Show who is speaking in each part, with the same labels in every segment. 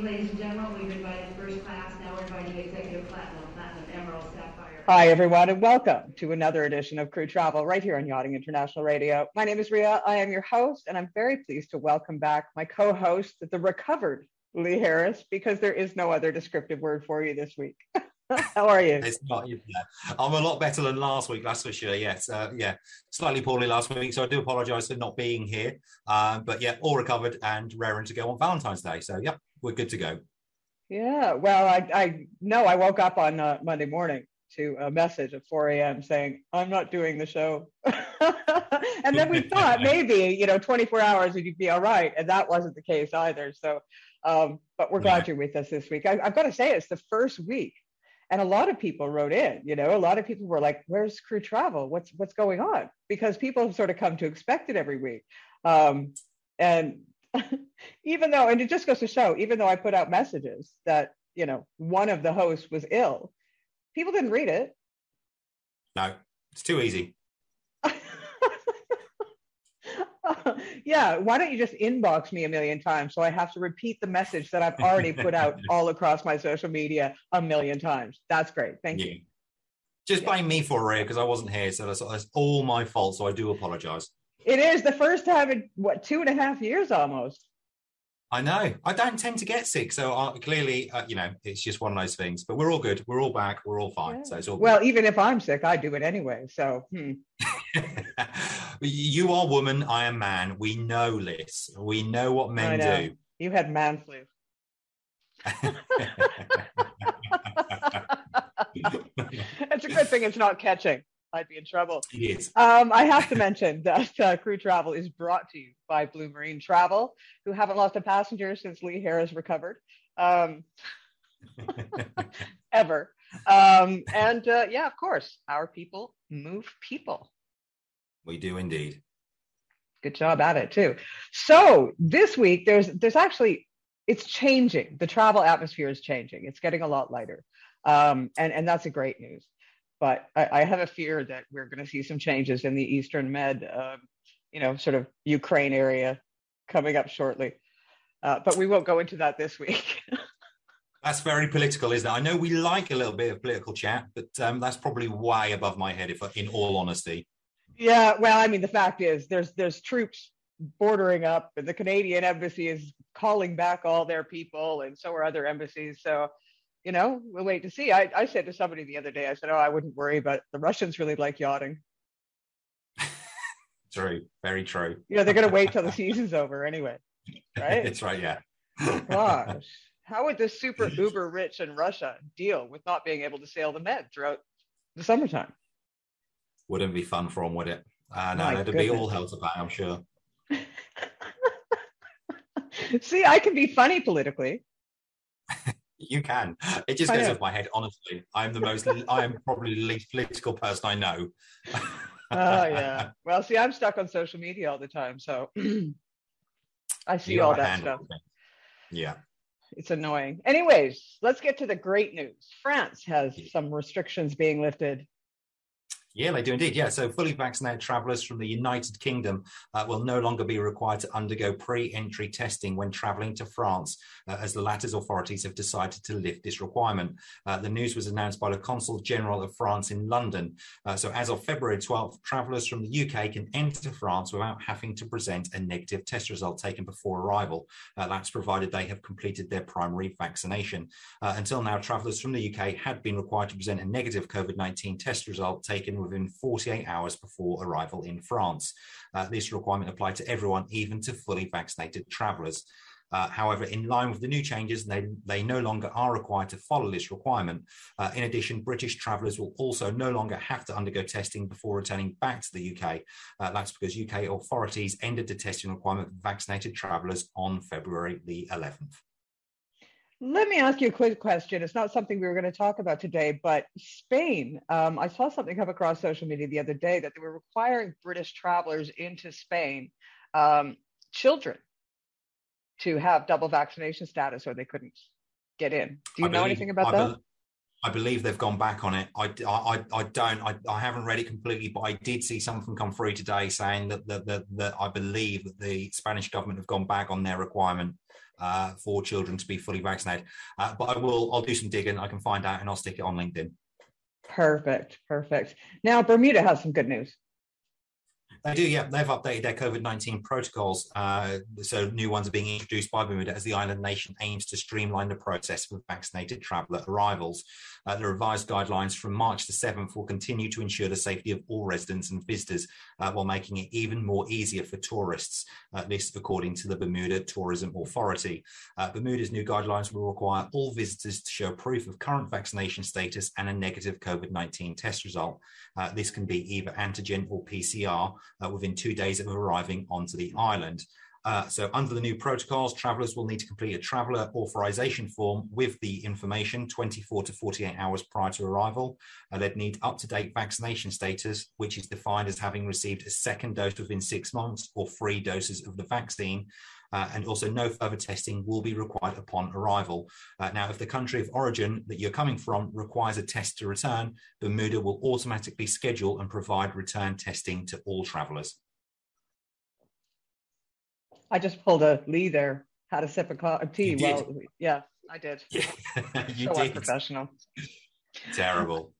Speaker 1: evening, ladies and gentlemen. We've invited first class, now we're inviting executive platinum, emerald, sapphire.
Speaker 2: Hi, everyone, and welcome to another edition of Crew Travel right here on Yachting International Radio. My name is Ria. I am your host, and I'm very pleased to welcome back my co-host, the recovered Lee Harris, because there is no other descriptive word for you this week. How are you?
Speaker 3: It's not. Yeah. I'm a lot better than last week, that's for sure. Yes, slightly poorly last week, so I do apologise for not being here. But yeah, all recovered and raring to go on Valentine's Day. So yeah, we're good to go.
Speaker 2: Yeah, well, I know I woke up on Monday morning to a message at 4 a.m. saying, I'm not doing the show. And then we thought maybe, 24 hours and you'd be all right. And that wasn't the case either. So, but we're glad you're with us this week. I've got to say, it's the first week. And a lot of people wrote in, a lot of people were like, where's Crew Travel? What's going on? Because people have sort of come to expect it every week. And even though, and it just goes to show, even though I put out messages that, one of the hosts was ill, people didn't read it.
Speaker 3: No, it's too easy.
Speaker 2: Yeah, why don't you just inbox me a million times so I have to repeat the message that I've already put out all across my social media a million times. That's great. Thank you.
Speaker 3: Just blame me for it because I wasn't here, so that's all my fault, so I do apologise.
Speaker 2: It is the first time in, 2.5 years almost?
Speaker 3: I know. I don't tend to get sick, so clearly, it's just one of those things. But we're all good. We're all back. We're all fine. Yeah. So it's all good.
Speaker 2: Well, even if I'm sick, I do it anyway. So.
Speaker 3: You are woman. I am man. We know this. We know what men do.
Speaker 2: You had man flu. It's a good thing it's not catching. I'd be in trouble.
Speaker 3: It is.
Speaker 2: I have to mention that Crew Travel is brought to you by Blue Marine Travel, who haven't lost a passenger since Lee Harris recovered. Ever. Of course, our people move people.
Speaker 3: We do indeed.
Speaker 2: Good job at it too. So this week, there's actually, it's changing. The travel atmosphere is changing. It's getting a lot lighter. And that's a great news. But I have a fear that we're going to see some changes in the Eastern Med, sort of Ukraine area coming up shortly. But we won't go into that this week.
Speaker 3: That's very political, isn't it? I know we like a little bit of political chat, but that's probably way above my head, in all honesty.
Speaker 2: Yeah, well, I mean, the fact is there's troops bordering up, and the Canadian embassy is calling back all their people, and so are other embassies. So, we'll wait to see. I said to somebody the other day, I said, I wouldn't worry, but the Russians really like yachting.
Speaker 3: True, very true.
Speaker 2: They're going to wait till the season's over anyway, right?
Speaker 3: That's right, yeah.
Speaker 2: Gosh, how would the super uber rich in Russia deal with not being able to sail the Med throughout the summertime?
Speaker 3: Wouldn't be fun for them, would it? No, it'd be all hell to pay, I'm sure.
Speaker 2: See, I can be funny politically.
Speaker 3: You can. It just goes off my head, honestly. I am probably the least political person I know.
Speaker 2: Oh, yeah. Well, see, I'm stuck on social media all the time, so I see all that stuff.
Speaker 3: Yeah.
Speaker 2: It's annoying. Anyways, let's get to the great news. France has some restrictions being lifted.
Speaker 3: Yeah, they do indeed. Yeah, so fully vaccinated travellers from the United Kingdom will no longer be required to undergo pre-entry testing when travelling to France, as the latter's authorities have decided to lift this requirement. The news was announced by the Consul General of France in London. So as of February 12th, travellers from the UK can enter France without having to present a negative test result taken before arrival. That's provided they have completed their primary vaccination. Until now, travellers from the UK had been required to present a negative COVID-19 test result taken within 48 hours before arrival in France. This requirement applied to everyone, even to fully vaccinated travellers. However, in line with the new changes, they no longer are required to follow this requirement. In addition, British travellers will also no longer have to undergo testing before returning back to the UK. That's because UK authorities ended the testing requirement for vaccinated travellers on February the 11th.
Speaker 2: Let me ask you a quick question. It's not something we were going to talk about today, but Spain, I saw something come across social media the other day that they were requiring British travelers into Spain, children, to have double vaccination status or they couldn't get in. Do you know anything about that?
Speaker 3: I believe they've gone back on it. I haven't read it completely, but I did see something come through today saying that I believe that the Spanish government have gone back on their requirement. for children to be fully vaccinated. But I'll do some digging. I can find out and I'll stick it on LinkedIn.
Speaker 2: Perfect. Now, Bermuda has some good news.
Speaker 3: They do, yeah. They've updated their COVID-19 protocols. So new ones are being introduced by Bermuda as the island nation aims to streamline the process for vaccinated traveller arrivals. The revised guidelines from March the 7th will continue to ensure the safety of all residents and visitors while making it even more easier for tourists. This according to the Bermuda Tourism Authority. Bermuda's new guidelines will require all visitors to show proof of current vaccination status and a negative COVID-19 test result. This can be either antigen or PCR within 2 days of arriving onto the island. So under the new protocols, travellers will need to complete a traveller authorisation form with the information 24 to 48 hours prior to arrival. They'd need up-to-date vaccination status, which is defined as having received a second dose within 6 months or 3 doses of the vaccine. And also no further testing will be required upon arrival. Now, if the country of origin that you're coming from requires a test to return, Bermuda will automatically schedule and provide return testing to all travellers.
Speaker 2: I just pulled a Lee there, had a sip of tea. Well, yeah, I did.
Speaker 3: Yeah, you
Speaker 2: so
Speaker 3: did.
Speaker 2: Unprofessional.
Speaker 3: Terrible.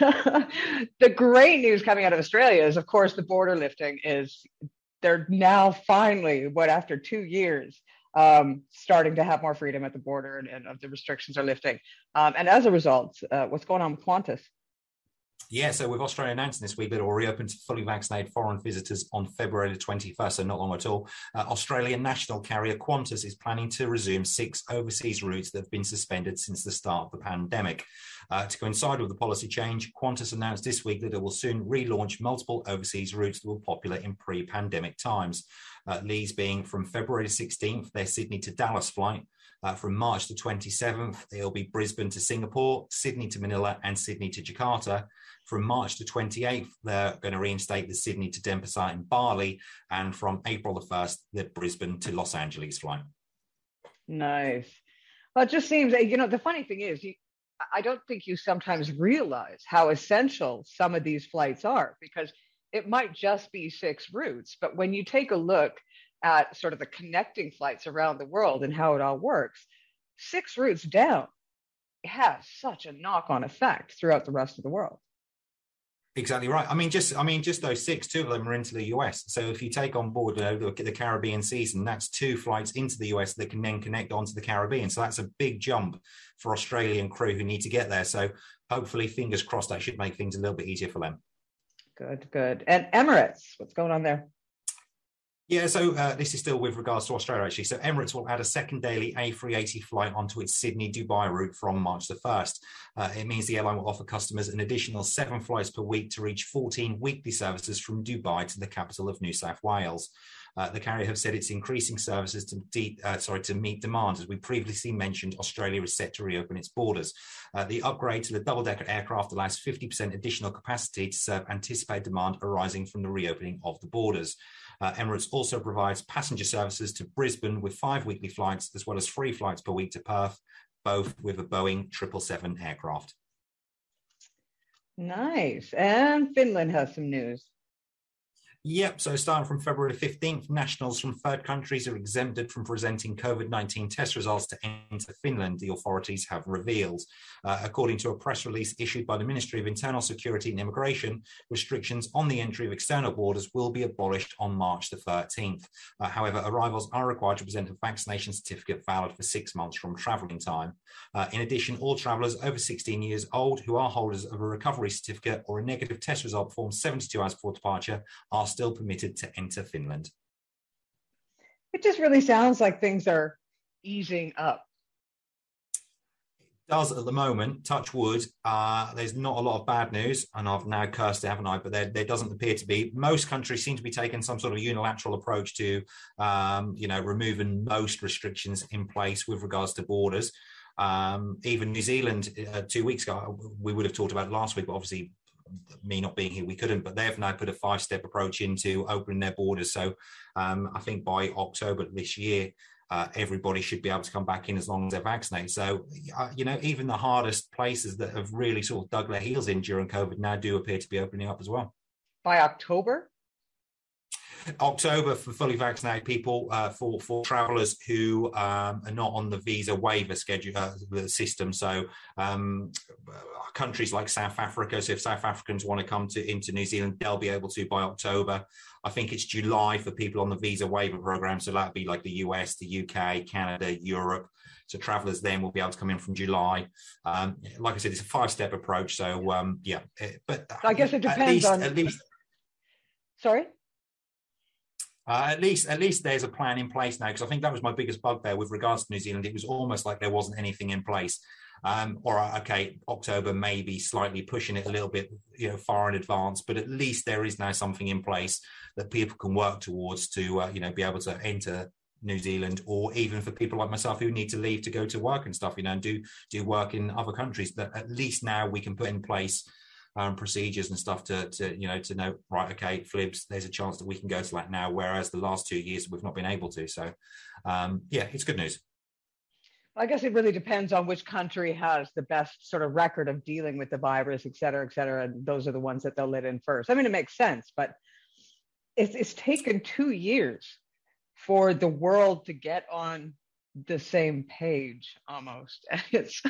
Speaker 2: The great news coming out of Australia is, of course, the border lifting is, they're now finally, after 2 years, starting to have more freedom at the border and the restrictions are lifting. And as a result, what's going on with Qantas?
Speaker 3: Yeah, so with Australia announcing this week that it will reopen to fully vaccinated foreign visitors on February the 21st, so not long at all, Australian national carrier Qantas is planning to resume 6 overseas routes that have been suspended since the start of the pandemic. To coincide with the policy change, Qantas announced this week that it will soon relaunch multiple overseas routes that were popular in pre-pandemic times. These being from February the 16th, their Sydney to Dallas flight. From March the 27th, it'll be Brisbane to Singapore, Sydney to Manila, and Sydney to Jakarta. From March the 28th, they're going to reinstate the Sydney to Denpasar in Bali. And from April the 1st, the Brisbane to Los Angeles flight.
Speaker 2: Nice. Well, it just seems, the funny thing is, I don't think you sometimes realize how essential some of these flights are, because it might just be 6 routes. But when you take a look at sort of the connecting flights around the world and how it all works, 6 routes down has such a knock-on effect throughout the rest of the world.
Speaker 3: Exactly right. I mean, just those 6, 2 of them are into the US. So if you take on board the Caribbean season, that's 2 flights into the US that can then connect onto the Caribbean. So that's a big jump for Australian crew who need to get there. So hopefully, fingers crossed, that should make things a little bit easier for them. Good. And
Speaker 2: Emirates, what's going on there?
Speaker 3: Yeah, so this is still with regards to Australia, actually. So Emirates will add a second daily A380 flight onto its Sydney-Dubai route from March the 1st. It means the airline will offer customers an additional 7 flights per week to reach 14 weekly services from Dubai to the capital of New South Wales. The carrier have said it's increasing services to meet demand. As we previously mentioned, Australia is set to reopen its borders. The upgrade to the double-decker aircraft allows 50% additional capacity to serve anticipated demand arising from the reopening of the borders. Emirates also provides passenger services to Brisbane with 5 weekly flights, as well as 3 flights per week to Perth, both with a Boeing 777 aircraft.
Speaker 2: Nice. And Finland has some news.
Speaker 3: Yep, so starting from February 15th, nationals from third countries are exempted from presenting COVID-19 test results to enter Finland, the authorities have revealed. According to a press release issued by the Ministry of Internal Security and Immigration, restrictions on the entry of external borders will be abolished on March the 13th. However, arrivals are required to present a vaccination certificate valid for 6 months from travelling time. In addition, all travellers over 16 years old who are holders of a recovery certificate or a negative test result form 72 hours before departure are still permitted to enter Finland.
Speaker 2: It just really sounds like things are easing up.
Speaker 3: It does at the moment, touch wood. There's not a lot of bad news, and I've now cursed it, haven't I? But there doesn't appear to be. Most countries seem to be taking some sort of unilateral approach to, removing most restrictions in place with regards to borders. Even New Zealand, 2 weeks ago, we would have talked about it last week, but obviously me not being here, we couldn't, but they've now put a 5-step approach into opening their borders. So I think by October this year, everybody should be able to come back in as long as they're vaccinated. So, even the hardest places that have really sort of dug their heels in during COVID now do appear to be opening up as well.
Speaker 2: By October?
Speaker 3: October for fully vaccinated people, for travellers who are not on the visa waiver schedule system. So countries like South Africa. So if South Africans want to come into New Zealand, they'll be able to by October. I think it's July for people on the visa waiver program. So that'd be like the US, the UK, Canada, Europe. So travellers then will be able to come in from July. Like I said, it's a 5-step approach. So but
Speaker 2: I guess it depends
Speaker 3: at least.
Speaker 2: Sorry.
Speaker 3: At least there's a plan in place now, because I think that was my biggest bugbear with regards to New Zealand. It was almost like there wasn't anything in place. October maybe slightly pushing it a little bit, far in advance, but at least there is now something in place that people can work towards to, be able to enter New Zealand, or even for people like myself who need to leave to go to work and stuff, and do work in other countries. That at least now we can put in place procedures and stuff to know, right, okay, Flibs, there's a chance that we can go to that now, whereas the last 2 years we've not been able to. So it's good news.
Speaker 2: I guess it really depends on which country has the best sort of record of dealing with the virus, et cetera, and those are the ones that they'll let in first. I mean, it makes sense, but it's taken 2 years for the world to get on the same page almost. It's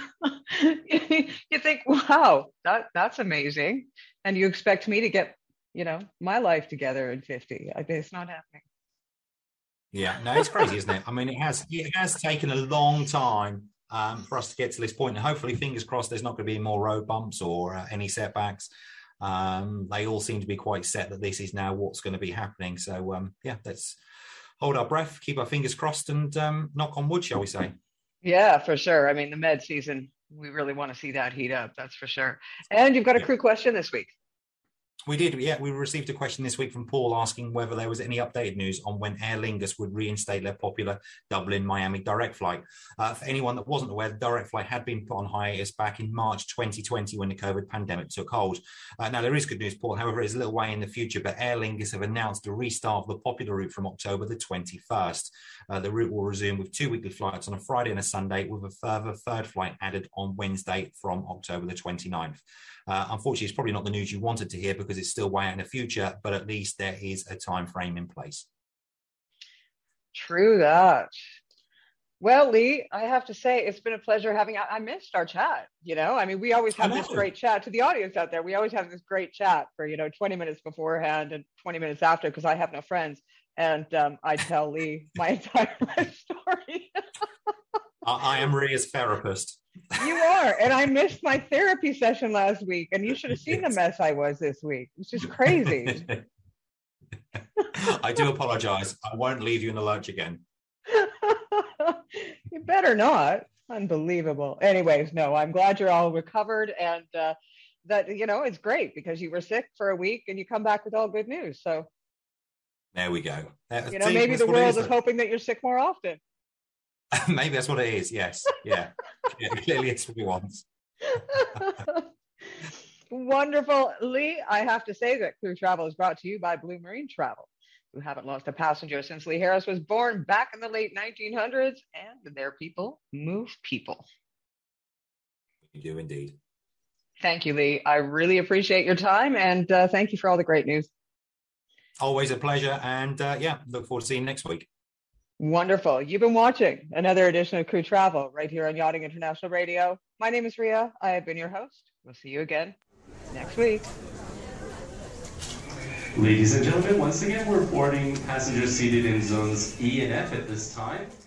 Speaker 2: you think, wow, that's amazing, and you expect me to get my life together in 50. I mean, it's not happening.
Speaker 3: Yeah, no, it's crazy, isn't it? I mean, it has taken a long time for us to get to this point, and hopefully, fingers crossed, there's not going to be more road bumps or any setbacks. They all seem to be quite set that this is now what's going to be happening. So let's hold our breath, keep our fingers crossed, and knock on wood, shall we say?
Speaker 2: Yeah, for sure. I mean, the med season, we really want to see that heat up, that's for sure. And you've got a crew question this week. We did, yeah. We received a question this week from Paul asking whether there was any updated news on when Aer Lingus would reinstate their popular Dublin-Miami direct flight. For anyone that wasn't aware, the direct flight had been put on hiatus back in March 2020 when the COVID pandemic took hold. Now, there is good news, Paul. However, it's a little way in the future, but Aer Lingus have announced a restart of the popular route from October the 21st. The route will resume with 2 weekly flights on a Friday and a Sunday, with a further third flight added on Wednesday from October the 29th. Unfortunately, it's probably not the news you wanted to hear because it's still way out in the future, but at least there is a time frame in place. True that. Well, Lee, I have to say it's been a pleasure having. I missed our chat. I mean, we always have this great chat. To the audience out there, we always have this great chat for 20 minutes beforehand and 20 minutes after, because I have no friends, and I tell Lee my entire life story. I am Ria's therapist. You are, and I missed my therapy session last week, and you should have seen the mess I was this week. It's just crazy. I do apologize. I won't leave you in the lurch again. You better not. Unbelievable. Anyways, no, I'm glad you're all recovered, and that it's great because you were sick for a week and you come back with all good news. So there we go. Maybe the world is hoping that you're sick more often. Maybe that's what it is. Yes. Yeah. Clearly it's what we want. Wonderful. Lee, I have to say that Crew Travel is brought to you by Blue Marine Travel, who haven't lost a passenger since Lee Harris was born back in the late 1900s, and their people move people. You do indeed. Thank you, Lee. I really appreciate your time, and thank you for all the great news. Always a pleasure, and look forward to seeing you next week. Wonderful. You've been watching another edition of Crew Travel right here on Yachting International Radio. My name is Ria. I have been your host. We'll see you again next week. Ladies and gentlemen, once again, we're boarding passengers seated in zones E and F at this time.